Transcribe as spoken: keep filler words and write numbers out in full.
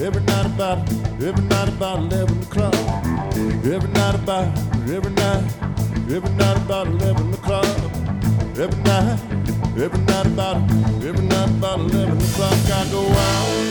Every night about, every night about eleven o'clock. Every night about, every night, every night about eleven o'clock. Every night, every night about, every night about eleven o'clock. I go out.